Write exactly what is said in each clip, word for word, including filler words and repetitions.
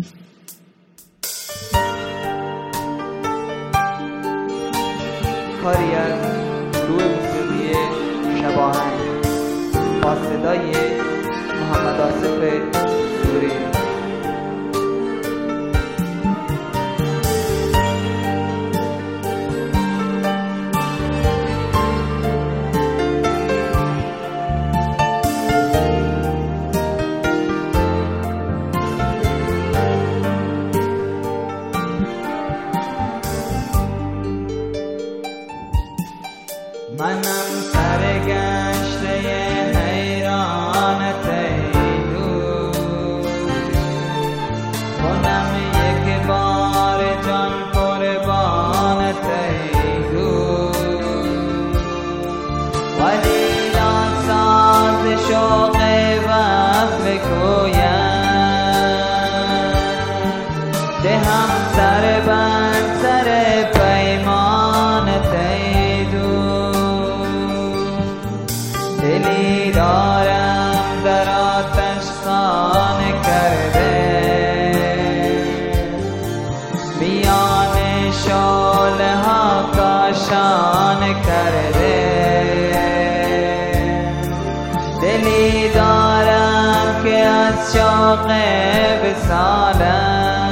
کاری از گروه موسیقی شباهنگ با صدای محمد آصف سوری. منم سرگشته حیرانت ای دوست، کنم یک بار جان قربانت ای دوست، ولی ساز شوق وصل کویم دهم سر بر سر پیمانت ای دوست. دلی دارم در آتش خانه کرده، میان شعله ها کاشانه کرده. دلی دارم که از شوق وصالت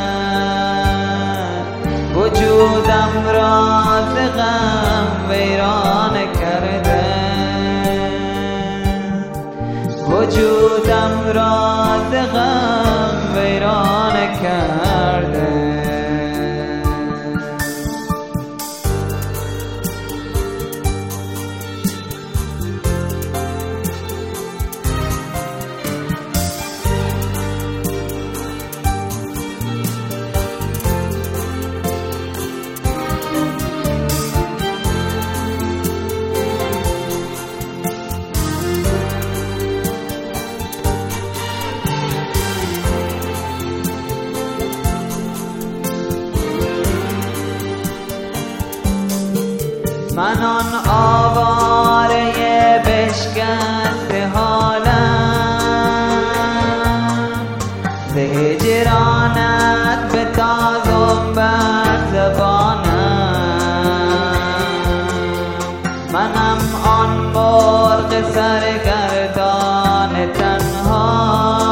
وجودم را ز غم ویران کرده، وجودم را ز غم ویران کرده. من آن آواره بشکسته حالم، ز هجرانت به تازم بر زبانم. منم آن مرغ سرگردان تنها،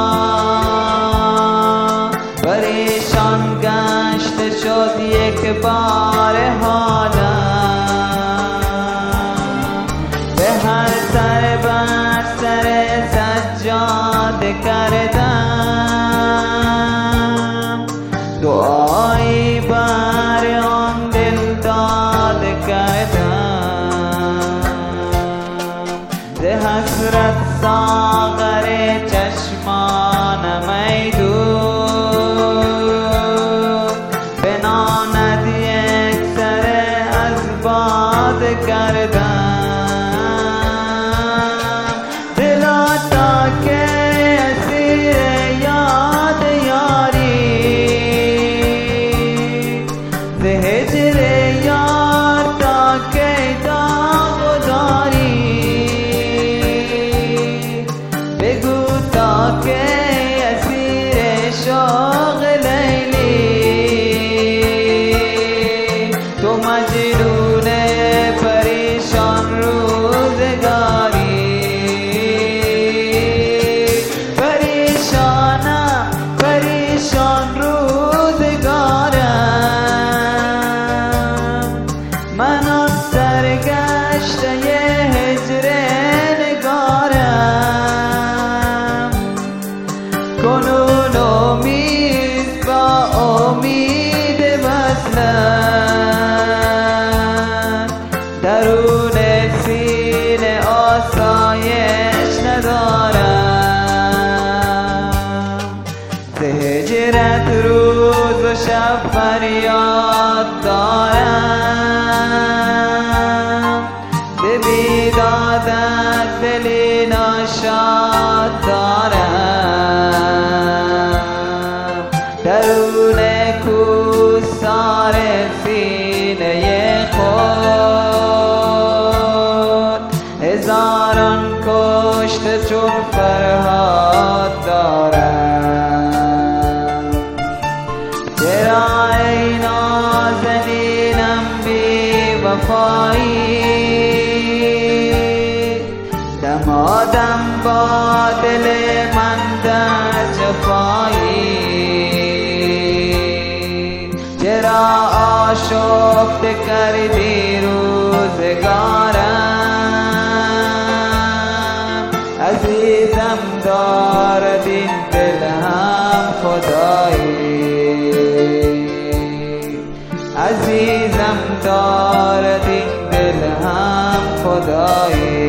پریشان گشته شد یک بار حالم. هر سر بر سر سجاده کردم، دعایی بر آن دل داده کردم. ز حسرت ساغر چشمانم ای دوست، بناند یک سر از باده کردم. کنون امید با امید وصلت، درون سینه آسایش ندارم. ز هجرت روز و شب فریاد دارم، به بیدادت دلی ناشاد دارم. درون کوهسار سینه خود هزاران کشته چون فرهاد دارم. جفایی دمادم با دل من در جفایی چرا آشفته کردی روزگارم عزیزم دارد این دل هم خدایی عزیزم دارد این دل هم خدایی